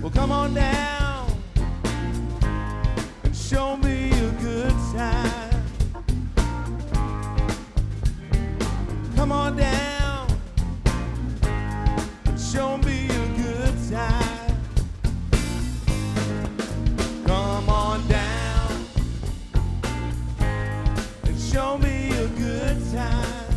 Come on down and show me a good time. Come on down and show me a good time. Come on down and show me a good time.